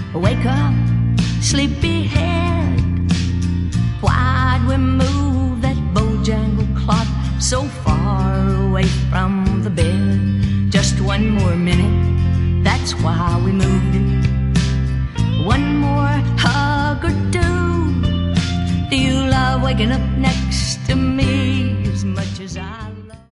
Wake up, sleepyhead. Why'd we move that Bojangle clock so far away from the bed? Just one more minute, that's why we moved it. One more hug or two. Do you love waking up next to me as much as I love?